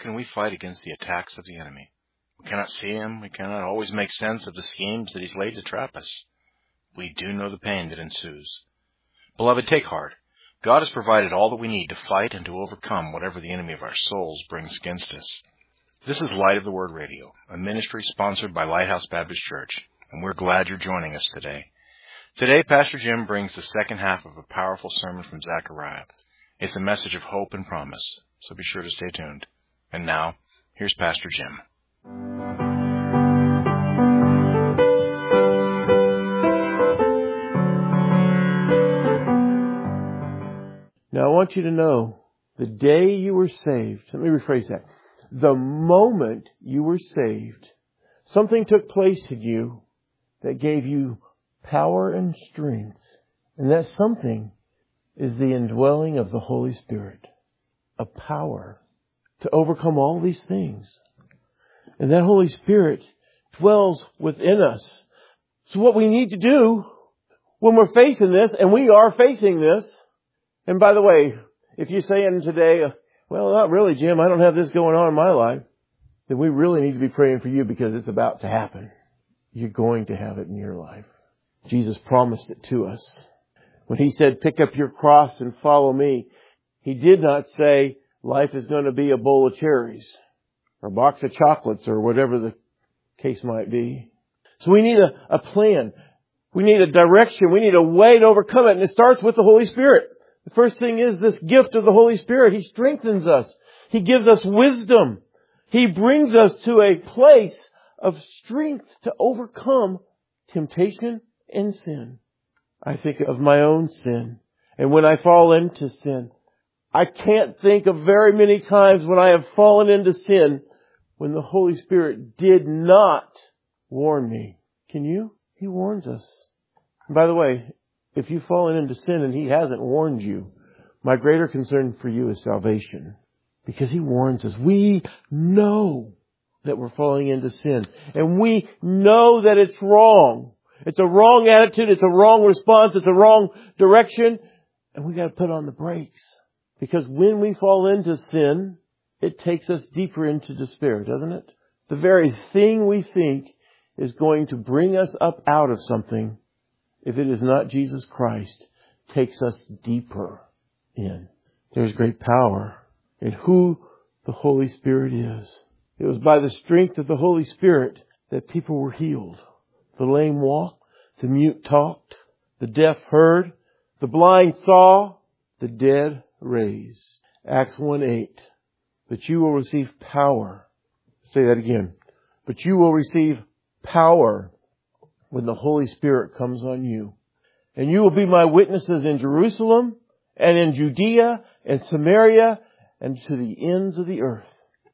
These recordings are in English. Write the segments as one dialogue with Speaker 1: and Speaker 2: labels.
Speaker 1: can we fight against the attacks of the enemy? We cannot see him. We cannot always make sense of the schemes that he's laid to trap us. We do know the pain that ensues. Beloved, take heart. God has provided all that we need to fight and to overcome whatever the enemy of our souls brings against us. This is Light of the Word Radio, a ministry sponsored by Lighthouse Baptist Church, and we're glad you're joining us today. Today, Pastor Jim brings the second half of a powerful sermon from Zechariah. It's a message of hope and promise, so be sure to stay tuned. And now, here's Pastor Jim.
Speaker 2: Now, I want you to know, the day you were saved, let me rephrase that. The moment you were saved, something took place in you that gave you power and strength. And that something is the indwelling of the Holy Spirit. A power to overcome all these things. And that Holy Spirit dwells within us. So what we need to do when we're facing this, and we are facing this, and by the way, if you're saying today, well, not really, Jim, I don't have this going on in my life, then we really need to be praying for you because it's about to happen. You're going to have it in your life. Jesus promised it to us. When He said, pick up your cross and follow me, He did not say life is going to be a bowl of cherries or a box of chocolates or whatever the case might be. So we need a plan. We need a direction. We need a way to overcome it. And it starts with the Holy Spirit. The first thing is this gift of the Holy Spirit. He strengthens us. He gives us wisdom. He brings us to a place of strength to overcome temptation and sin. I think of my own sin. And when I fall into sin, I can't think of very many times when I have fallen into sin when the Holy Spirit did not warn me. Can you? He warns us. And by the way, if you've fallen into sin and He hasn't warned you, my greater concern for you is salvation. Because He warns us. We know that we're falling into sin. And we know that it's wrong. It's a wrong attitude. It's a wrong response. It's a wrong direction. And we got to put on the brakes. Because when we fall into sin, it takes us deeper into despair, doesn't it? The very thing we think is going to bring us up out of something, if it is not Jesus Christ, takes us deeper in. There's great power in who the Holy Spirit is. It was by the strength of the Holy Spirit that people were healed. The lame walked, the mute talked, the deaf heard, the blind saw, the dead raised. Acts 1:8. But you will receive power. Say that again. But you will receive power when the Holy Spirit comes on you. And you will be my witnesses in Jerusalem and in Judea and Samaria and to the ends of the earth.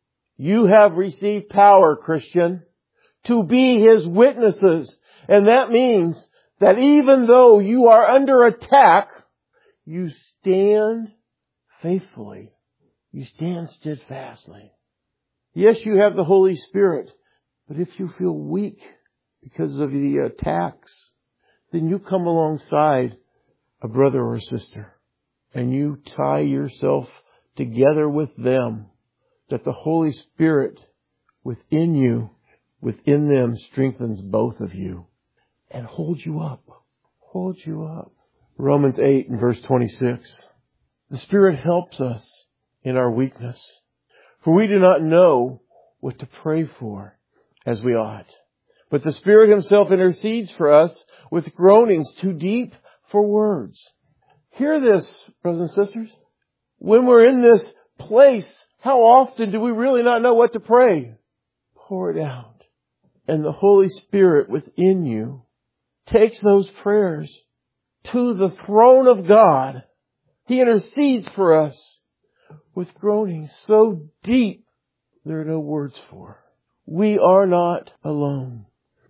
Speaker 2: You have received power, Christian, to be His witnesses. And that means that even though you are under attack, you stand faithfully. You stand steadfastly. Yes, you have the Holy Spirit, but if you feel weak because of the attacks, then you come alongside a brother or sister and you tie yourself together with them, that the Holy Spirit within you, within them, strengthens both of you and holds you up. Holds you up. Romans 8 and verse 26. The Spirit helps us in our weakness, for we do not know what to pray for as we ought. But the Spirit Himself intercedes for us with groanings too deep for words. Hear this, brothers and sisters. When we're in this place, how often do we really not know what to pray? Pour it out. And the Holy Spirit within you takes those prayers to the throne of God. He intercedes for us with groanings so deep there are no words for. We are not alone.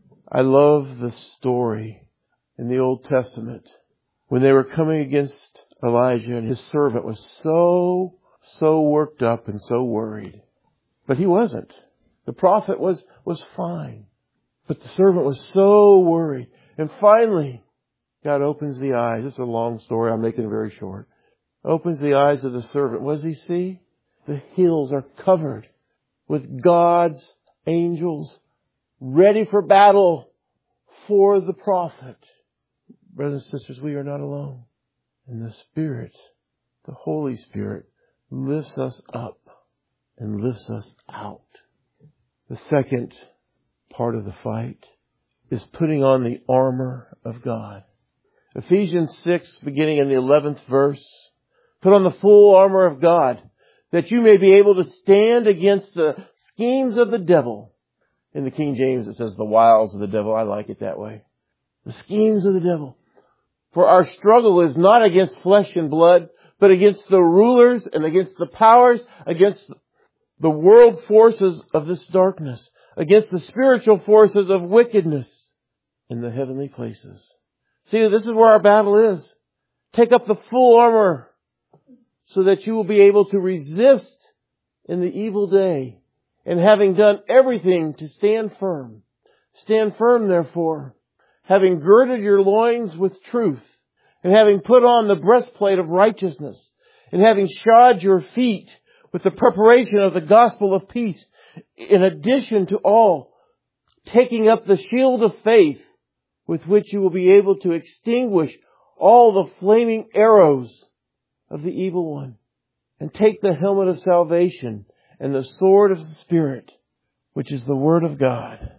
Speaker 2: I love the story in the Old Testament when they were coming against Elijah and his servant was so worked up and so worried. But he wasn't. The prophet was fine. But the servant was so worried. And finally, God opens the eyes. It's a long story. I'm making it very short. Opens the eyes of the servant. What does he see? The hills are covered with God's angels ready for battle for the prophet. Brothers and sisters, we are not alone. And the Spirit, the Holy Spirit, lifts us up and lifts us out. The second part of the fight is putting on the armor of God. Ephesians 6, beginning in the 11th verse, put on the full armor of God, that you may be able to stand against the schemes of the devil. In the King James it says the wiles of the devil. I like it that way. The schemes of the devil. For our struggle is not against flesh and blood, but against the rulers and against the powers, against the world forces of this darkness, against the spiritual forces of wickedness in the heavenly places. See, this is where our battle is. Take up the full armor so that you will be able to resist in the evil day. And having done everything to stand firm. Stand firm, therefore, having girded your loins with truth, and having put on the breastplate of righteousness, and having shod your feet with the preparation of the gospel of peace, in addition to all, taking up the shield of faith, with which you will be able to extinguish all the flaming arrows of the evil one, and take the helmet of salvation and the sword of the Spirit, which is the Word of God.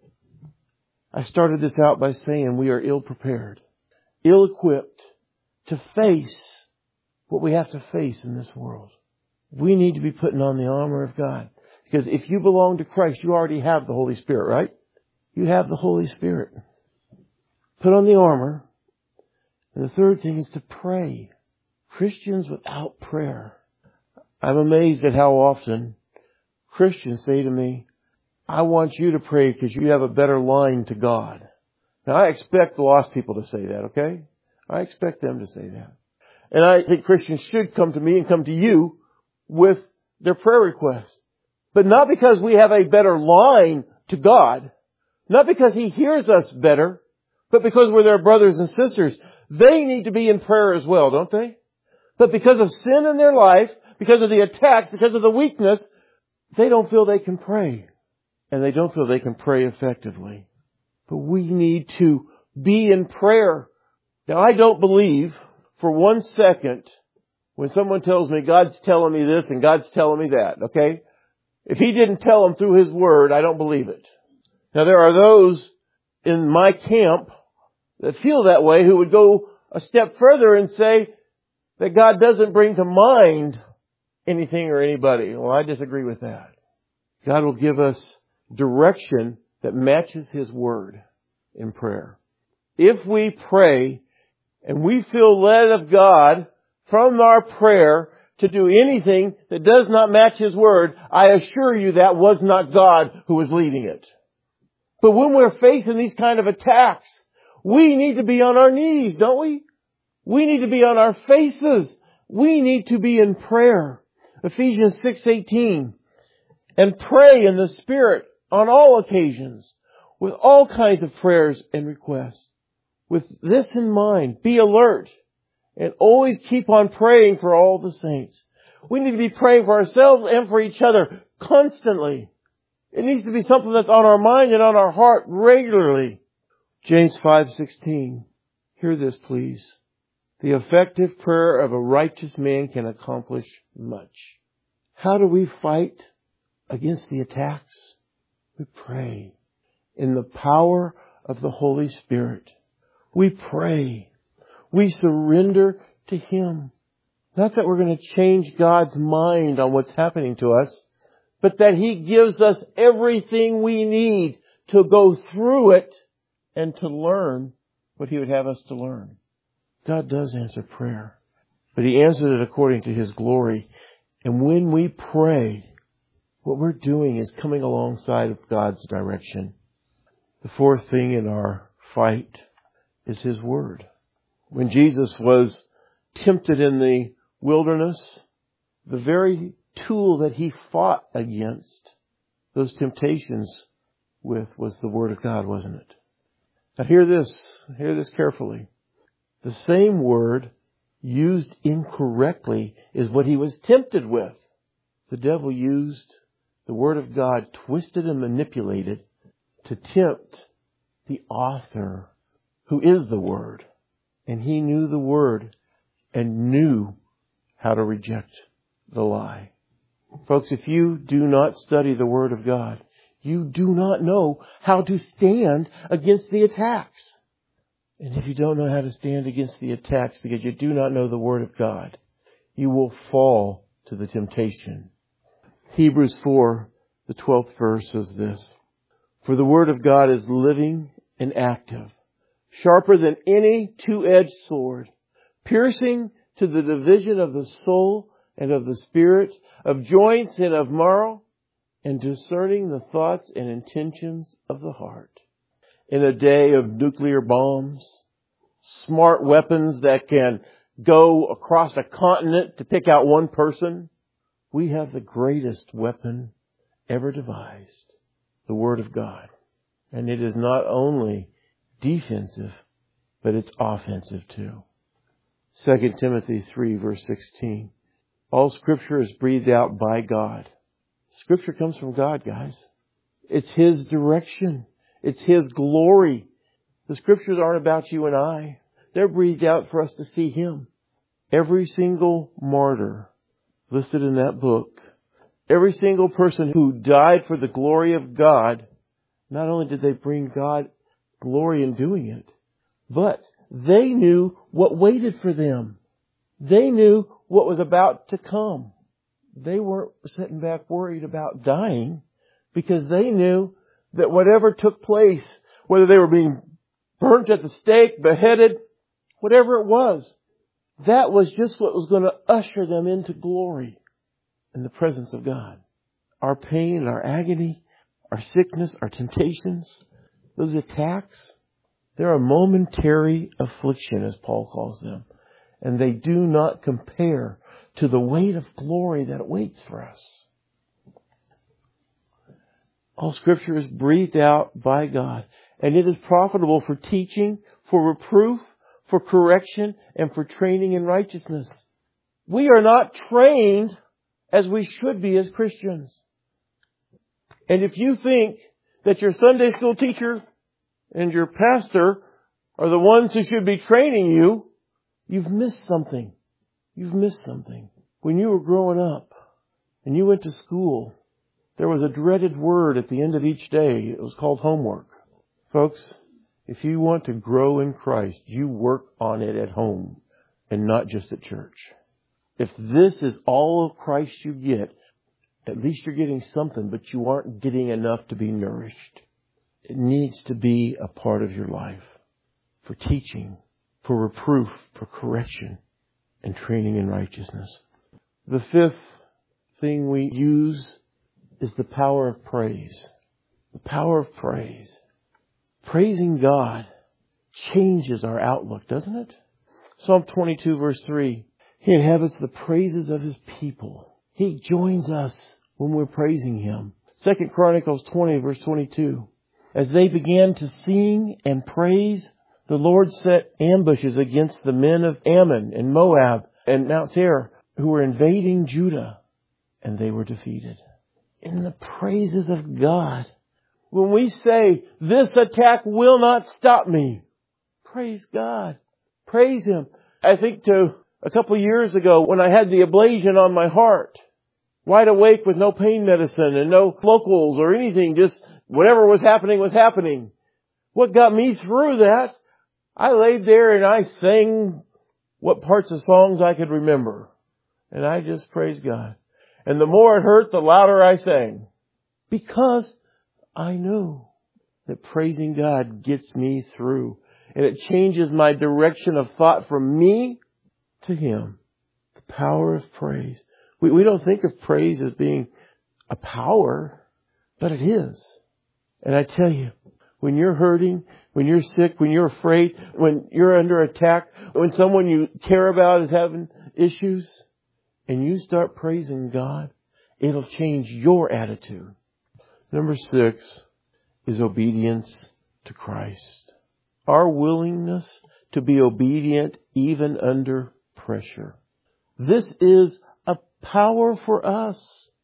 Speaker 2: I started this out by saying we are ill-prepared, ill-equipped to face what we have to face in this world. We need to be putting on the armor of God. Because if you belong to Christ, you already have the Holy Spirit, right? You have the Holy Spirit. Put on the armor. And the third thing is to pray. Christians without prayer. I'm amazed at how often Christians say to me, I want you to pray because you have a better line to God. Now, I expect the lost people to say that, okay? I expect them to say that. And I think Christians should come to me and come to you with their prayer requests. But not because we have a better line to God. Not because He hears us better. But because we're their brothers and sisters. They need to be in prayer as well, don't they? But because of sin in their life, because of the attacks, because of the weakness, they don't feel they can pray. And they don't feel they can pray effectively. But we need to be in prayer. Now, I don't believe for 1 second when someone tells me God's telling me this and God's telling me that, okay? If He didn't tell them through His Word, I don't believe it. Now, there are those in my camp that feel that way who would go a step further and say that God doesn't bring to mind anything or anybody. Well, I disagree with that. God will give us direction that matches His Word in prayer. If we pray and we feel led of God from our prayer to do anything that does not match His Word, I assure you that was not God who was leading it. But when we're facing these kind of attacks, we need to be on our knees, don't we? We need to be on our faces. We need to be in prayer. Ephesians 6:18. And pray in the Spirit on all occasions, with all kinds of prayers and requests. With this in mind, be alert and always keep on praying for all the saints. We need to be praying for ourselves and for each other constantly. It needs to be something that's on our mind and on our heart regularly. James 5:16. Hear this, please. The effective prayer of a righteous man can accomplish much. How do we fight against the attacks? We pray in the power of the Holy Spirit. We pray. We surrender to Him. Not that we're going to change God's mind on what's happening to us, but that He gives us everything we need to go through it and to learn what He would have us to learn. God does answer prayer, but He answers it according to His glory. And when we pray, what we're doing is coming alongside of God's direction. The fourth thing in our fight is His Word. When Jesus was tempted in the wilderness, the very tool that He fought against those temptations with was the Word of God, wasn't it? Now hear this carefully. The same word used incorrectly is what He was tempted with. The devil used the Word of God twisted and manipulated to tempt the author, who is the Word. And he knew the Word and knew how to reject the lie. Folks, if you do not study the Word of God, you do not know how to stand against the attacks. And if you don't know how to stand against the attacks because you do not know the Word of God, you will fall to the temptation. Hebrews 4, the 12th verse says this: "For the Word of God is living and active, sharper than any two-edged sword, piercing to the division of the soul and of the spirit, of joints and of marrow, and discerning the thoughts and intentions of the heart." In a day of nuclear bombs, smart weapons that can go across a continent to pick out one person, we have the greatest weapon ever devised, the Word of God. And it is not only defensive, but it's offensive too. 2 Timothy 3 verse 16. All Scripture is breathed out by God. Scripture comes from God, guys. It's His direction. It's His glory. The Scriptures aren't about you and I. They're breathed out for us to see Him. Every single martyr listed in that book, every single person who died for the glory of God, not only did they bring God glory in doing it, but they knew what waited for them. They knew what was about to come. They weren't sitting back worried about dying because they knew that whatever took place, whether they were being burnt at the stake, beheaded, whatever it was, that was just what was going to usher them into glory in the presence of God. Our pain, our agony, our sickness, our temptations, those attacks, they're a momentary affliction, as Paul calls them. And they do not compare to the weight of glory that awaits for us. All Scripture is breathed out by God, and it is profitable for teaching, for reproof, for correction, and for training in righteousness. We are not trained as we should be as Christians. And if you think that your Sunday school teacher and your pastor are the ones who should be training you, you've missed something. You've missed something. When you were growing up and you went to school, there was a dreaded word at the end of each day. It was called homework. Folks, if you want to grow in Christ, you work on it at home and not just at church. If this is all of Christ you get, at least you're getting something, but you aren't getting enough to be nourished. It needs to be a part of your life for teaching, for reproof, for correction, and training in righteousness. The fifth thing we use is the power of praise. The power of praise. Praising God changes our outlook, doesn't it? Psalm 22 verse 3. He inhabits the praises of His people. He joins us when we're praising Him. 2 Chronicles 20 verse 22. As they began to sing and praise, the Lord set ambushes against the men of Ammon and Moab and Mount Seir who were invading Judah, and they were defeated. In the praises of God. When we say, this attack will not stop me, praise God. Praise Him. I think to a couple of years ago when I had the ablation on my heart, wide awake with no pain medicine and no locals or anything, just whatever was happening. What got me through that, I laid there and I sang what parts of songs I could remember. And I just praised God. And the more it hurt, the louder I sang. Because I knew that praising God gets me through. And it changes my direction of thought from me to Him. The power of praise. We don't think of praise as being a power, but it is. And I tell you, when you're hurting, when you're sick, when you're afraid, when you're under attack, when someone you care about is having issues, and you start praising God, it'll change your attitude. Number 6 is obedience to Christ. Our willingness to be obedient even under pressure. This is a power for us.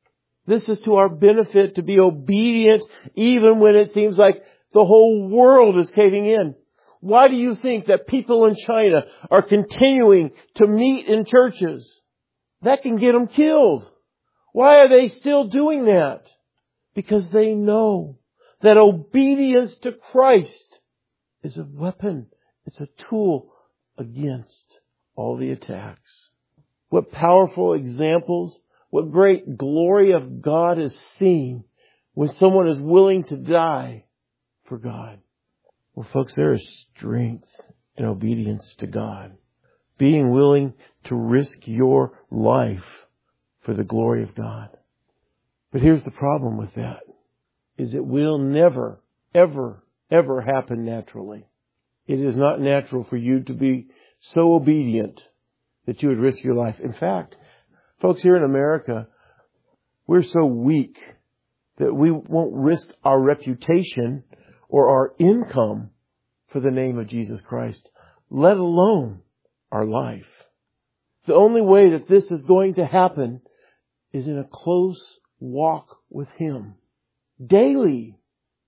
Speaker 2: This is to our benefit to be obedient even when it seems like the whole world is caving in. Why do you think that people in China are continuing to meet in churches? That can get them killed. Why are they still doing that? Because they know that obedience to Christ is a weapon. It's a tool against all the attacks. What powerful examples, what great glory of God is seen when someone is willing to die for God. Well, folks, there is strength in obedience to God. Being willing to risk your life for the glory of God. But here's the problem with that, is it will never, ever, ever happen naturally. It is not natural for you to be so obedient that you would risk your life. In fact, folks, here in America, we're so weak that we won't risk our reputation or our income for the name of Jesus Christ, let alone our life. The only way that this is going to happen is in a close walk with Him. Daily,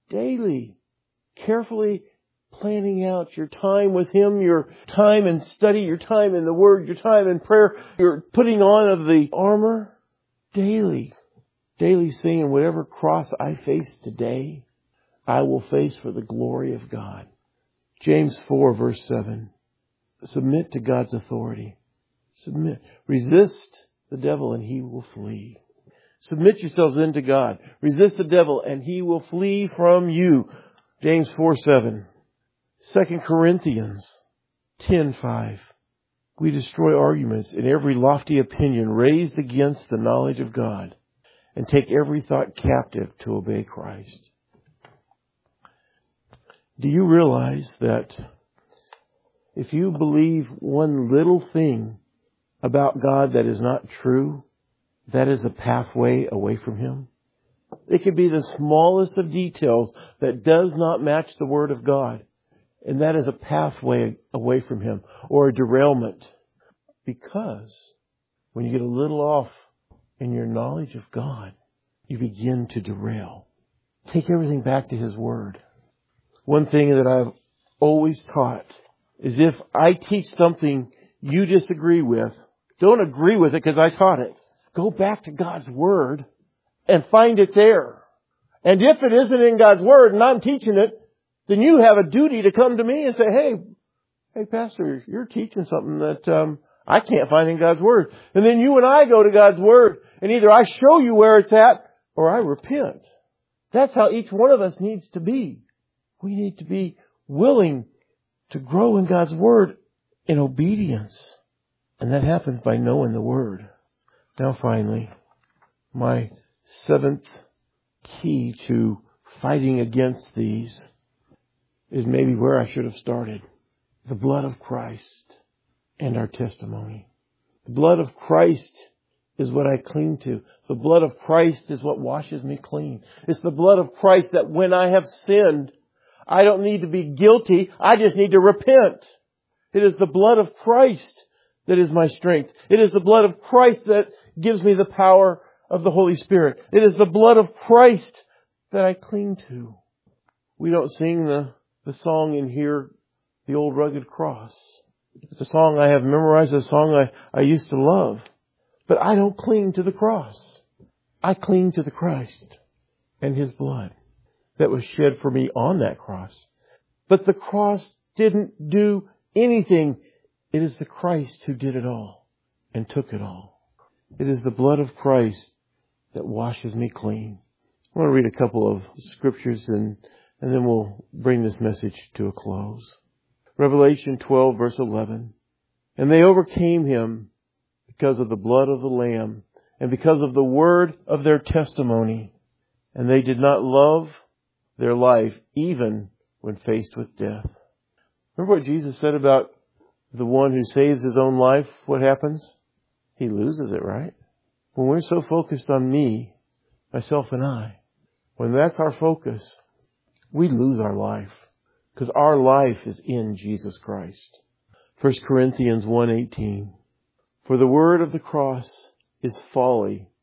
Speaker 2: carefully planning out your time with Him, your time in study, your time in the Word, your time in prayer, your putting on of the armor. Daily saying, whatever cross I face today, I will face for the glory of God. James 4 verse 7. Submit to God's authority. Submit. Resist the devil and he will flee. Submit yourselves into God. Resist the devil and he will flee from you. James 4:7. 2 Corinthians 10:5. We destroy arguments and every lofty opinion raised against the knowledge of God and take every thought captive to obey Christ. Do you realize that if you believe one little thing about God that is not true, that is a pathway away from Him? It could be the smallest of details that does not match the Word of God. And that is a pathway away from Him or a derailment. Because when you get a little off in your knowledge of God, you begin to derail. Take everything back to His Word. One thing that I've always taught is if I teach something you disagree with, don't agree with it because I taught it. Go back to God's Word and find it there. And if it isn't in God's Word and I'm teaching it, then you have a duty to come to me and say, hey, Pastor, you're teaching something that I can't find in God's Word. And then you and I go to God's Word and either I show you where it's at or I repent. That's how each one of us needs to be. We need to be willing to grow in God's Word in obedience. And that happens by knowing the Word. Now finally, my seventh key to fighting against these is maybe where I should have started. The blood of Christ and our testimony. The blood of Christ is what I cling to. The blood of Christ is what washes me clean. It's the blood of Christ that when I have sinned, I don't need to be guilty. I just need to repent. It is the blood of Christ that is my strength. It is the blood of Christ that gives me the power of the Holy Spirit. It is the blood of Christ that I cling to. We don't sing the song in here, The Old Rugged Cross. It's a song I have memorized, a song I used to love. But I don't cling to the cross. I cling to the Christ and His blood that was shed for me on that cross. But the cross didn't do anything. It is the Christ who did it all and took it all. It is the blood of Christ that washes me clean. I want to read a couple of scriptures and then we'll bring this message to a close. Revelation 12 verse 11. And they overcame Him because of the blood of the Lamb and because of the word of their testimony. And they did not love their life even when faced with death. Remember what Jesus said about the one who saves his own life? What happens? He loses it, right? When we're so focused on me, myself and I, when that's our focus, we lose our life. Because our life is in Jesus Christ. 1 Corinthians 1:18. For the word of the cross is folly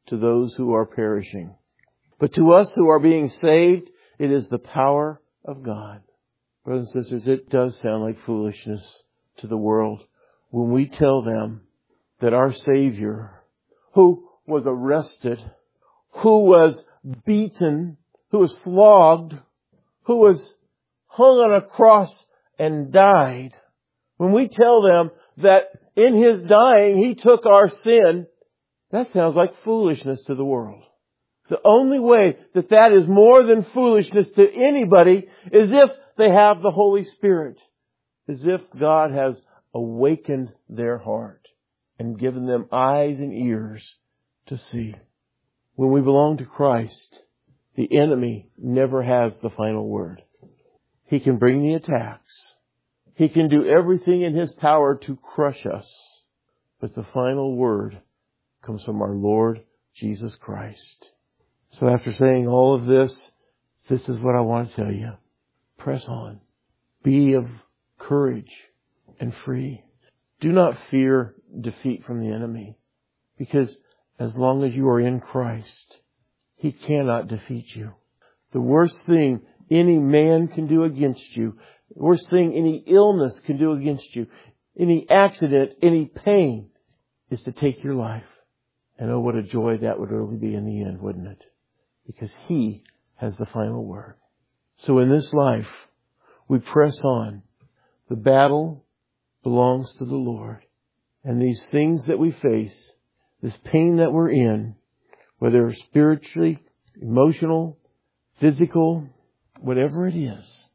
Speaker 2: to those who are perishing. But to us who are being saved, it is the power of God. Brothers and sisters, it does sound like foolishness to the world when we tell them that our Savior, who was arrested, who was beaten, who was flogged, who was hung on a cross and died, when we tell them that in His dying He took our sin, that sounds like foolishness to the world. The only way that that is more than foolishness to anybody is if they have the Holy Spirit, as if God has awakened their heart and given them eyes and ears to see. When we belong to Christ, the enemy never has the final word. He can bring the attacks. He can do everything in his power to crush us. But the final word comes from our Lord Jesus Christ. So after saying all of this, this is what I want to tell you. Press on. Be of courage and free. Do not fear defeat from the enemy, because as long as you are in Christ, he cannot defeat you. The worst thing any man can do against you, the worst thing any illness can do against you, any accident, any pain, is to take your life. And oh, what a joy that would really be in the end, wouldn't it? Because he has the final word. So in this life, we press on. The battle belongs to the Lord. And these things that we face, this pain that we're in, whether spiritually, emotional, physical, whatever it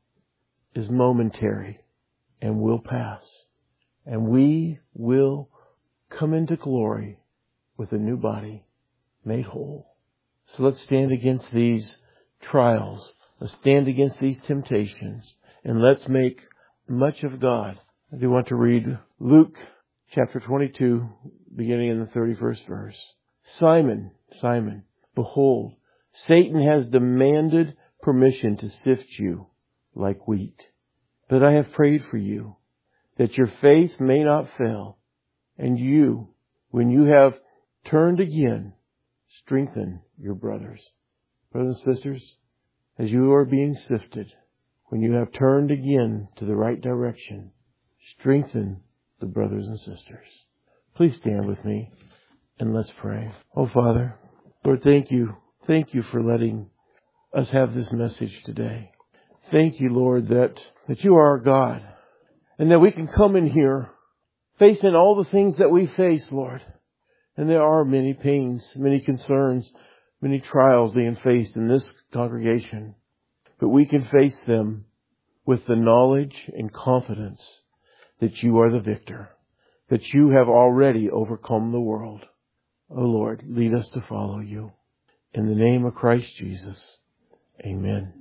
Speaker 2: is momentary and will pass. And we will come into glory with a new body made whole. So let's stand against these trials. Let's stand against these temptations. And let's make much of God. I do want to read Luke chapter 22, beginning in the 31st verse. Simon, Simon, behold, Satan has demanded permission to sift you like wheat. But I have prayed for you, that your faith may not fail. And you, when you have turned again, strengthen your brothers. Brothers and sisters, as you are being sifted, when you have turned again to the right direction, strengthen the brothers and sisters. Please stand with me and let's pray. Oh, Father, Lord, thank you. Thank you for letting us have this message today. Thank you, Lord, that you are our God and that we can come in here facing all the things that we face, Lord. And there are many pains, many concerns, many trials being faced in this congregation. But we can face them with the knowledge and confidence that you are the victor, that you have already overcome the world. Oh Lord, lead us to follow you. In the name of Christ Jesus, amen.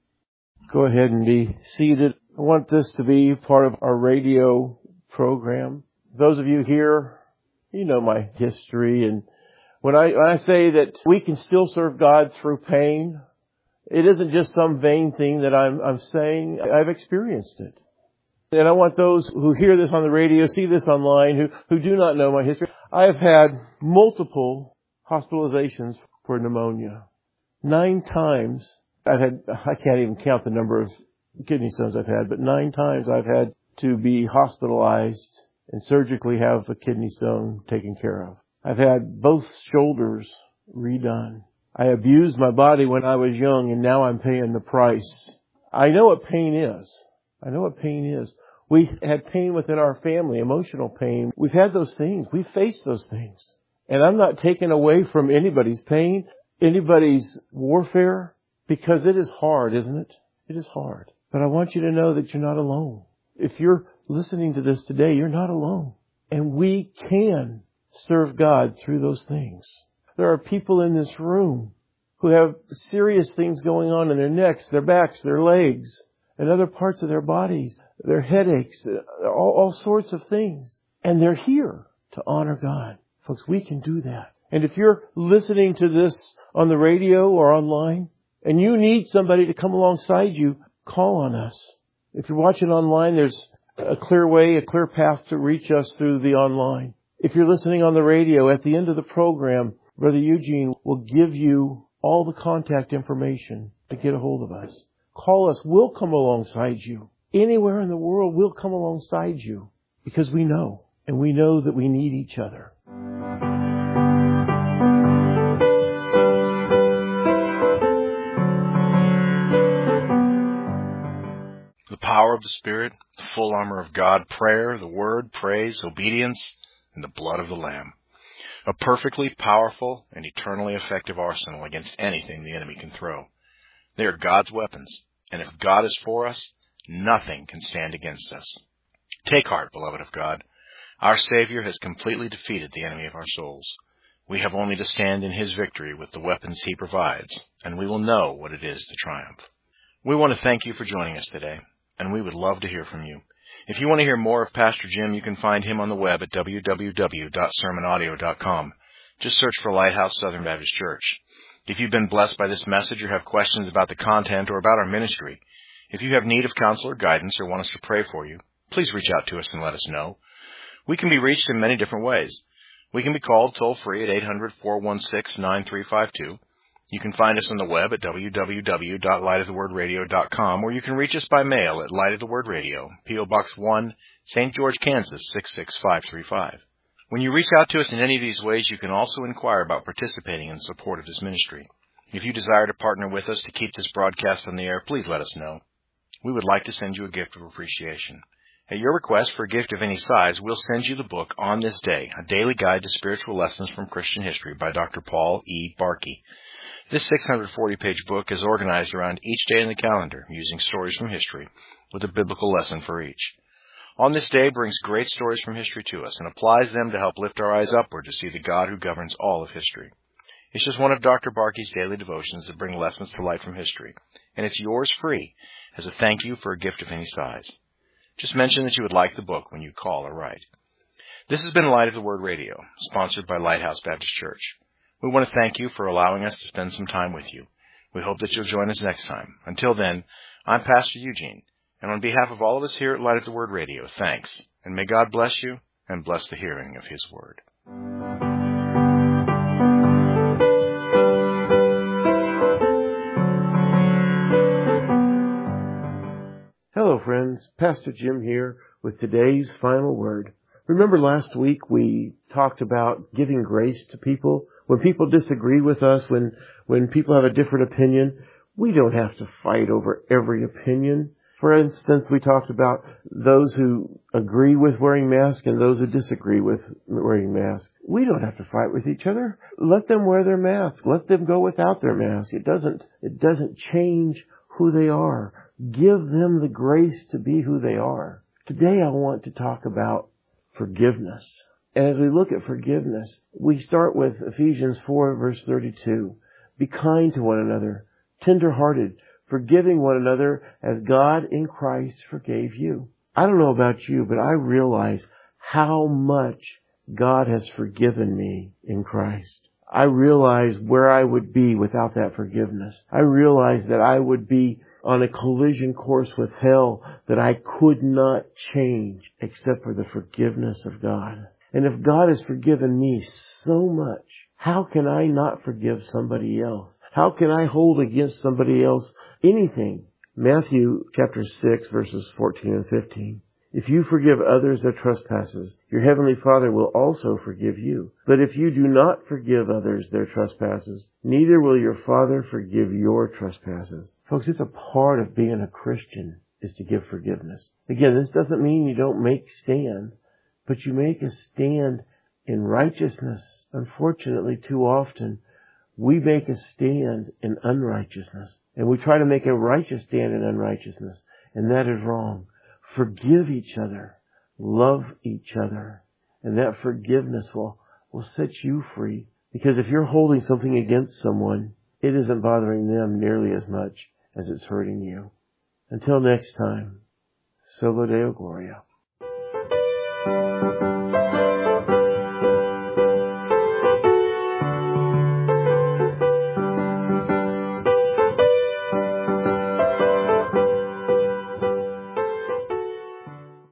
Speaker 2: Go ahead and be seated. I want this to be part of our radio program. Those of you here, you know my history, and when I say that we can still serve God through pain, it isn't just some vain thing that I'm saying. I've experienced it. And I want those who hear this on the radio, see this online, who do not know my history. I have had multiple hospitalizations for pneumonia. 9 times I can't even count the number of kidney stones I've had, but 9 times I've had to be hospitalized and surgically have a kidney stone taken care of. I've had both shoulders redone. I abused my body when I was young, and now I'm paying the price. I know what pain is. I know what pain is. We had pain within our family, emotional pain. We've had those things. We faced those things. And I'm not taking away from anybody's pain, anybody's warfare, because it is hard, isn't it? It is hard. But I want you to know that you're not alone. If you're listening to this today, you're not alone. And we can serve God through those things. There are people in this room who have serious things going on in their necks, their backs, their legs, and other parts of their bodies, their headaches, all sorts of things. And they're here to honor God. Folks, we can do that. And if you're listening to this on the radio or online, and you need somebody to come alongside you, call on us. If you're watching online, there's a clear way, a clear path to reach us through the online. If you're listening on the radio, at the end of the program, Brother Eugene will give you all the contact information to get a hold of us. Call us. We'll come alongside you. Anywhere in the world, we'll come alongside you because we know, and we know that we need each other.
Speaker 1: The power of the Spirit, the full armor of God, prayer, the Word, praise, obedience, and the blood of the Lamb. A perfectly powerful and eternally effective arsenal against anything the enemy can throw. They are God's weapons, and if God is for us, nothing can stand against us. Take heart, beloved of God. Our Savior has completely defeated the enemy of our souls. We have only to stand in His victory with the weapons He provides, and we will know what it is to triumph. We want to thank you for joining us today, and we would love to hear from you. If you want to hear more of Pastor Jim, you can find him on the web at www.sermonaudio.com. Just search for Lighthouse Southern Baptist Church. If you've been blessed by this message or have questions about the content or about our ministry, if you have need of counsel or guidance or want us to pray for you, please reach out to us and let us know. We can be reached in many different ways. We can be called toll-free at 800-416-9352. You can find us on the web at www.lightofthewordradio.com, or you can reach us by mail at Light of the Word Radio, P.O. Box 1, St. George, Kansas, 66535. When you reach out to us in any of these ways, you can also inquire about participating in support of this ministry. If you desire to partner with us to keep this broadcast on the air, please let us know. We would like to send you a gift of appreciation. At your request for a gift of any size, we'll send you the book On This Day, A Daily Guide to Spiritual Lessons from Christian History by Dr. Paul E. Barkey. This 640-page book is organized around each day in the calendar, using stories from history, with a biblical lesson for each. On This Day brings great stories from history to us and applies them to help lift our eyes upward to see the God who governs all of history. It's just one of Dr. Barkey's daily devotions that bring lessons to light from history, and it's yours free as a thank you for a gift of any size. Just mention that you would like the book when you call or write. This has been Light of the Word Radio, sponsored by Lighthouse Baptist Church. We want to thank you for allowing us to spend some time with you. We hope that you'll join us next time. Until then, I'm Pastor Eugene, and on behalf of all of us here at Light of the Word Radio, thanks, and may God bless you and bless the hearing of His Word.
Speaker 2: Hello, friends. Pastor Jim here with today's final word. Remember last week we talked about giving grace to people? When people disagree with us, when people have a different opinion, we don't have to fight over every opinion. For instance, we talked about those who agree with wearing masks and those who disagree with wearing masks. We don't have to fight with each other. Let them wear their mask. Let them go without their mask. It doesn't change who they are. Give them the grace to be who they are. Today I want to talk about forgiveness. And as we look at forgiveness, we start with Ephesians 4, verse 32. Be kind to one another, tender-hearted, forgiving one another as God in Christ forgave you. I don't know about you, but I realize how much God has forgiven me in Christ. I realize where I would be without that forgiveness. I realize that I would be on a collision course with hell that I could not change except for the forgiveness of God. And if God has forgiven me so much, how can I not forgive somebody else? How can I hold against somebody else anything? Matthew chapter 6, verses 14 and 15. If you forgive others their trespasses, your heavenly Father will also forgive you. But if you do not forgive others their trespasses, neither will your Father forgive your trespasses. Folks, it's a part of being a Christian is to give forgiveness. Again, this doesn't mean you don't make stand, but you make a stand in righteousness. Unfortunately, too often, we make a stand in unrighteousness. And we try to make a righteous stand in unrighteousness. And that is wrong. Forgive each other. Love each other. And that forgiveness will set you free. Because if you're holding something against someone, it isn't bothering them nearly as much as it's hurting you. Until next time, Solo Deo Gloria.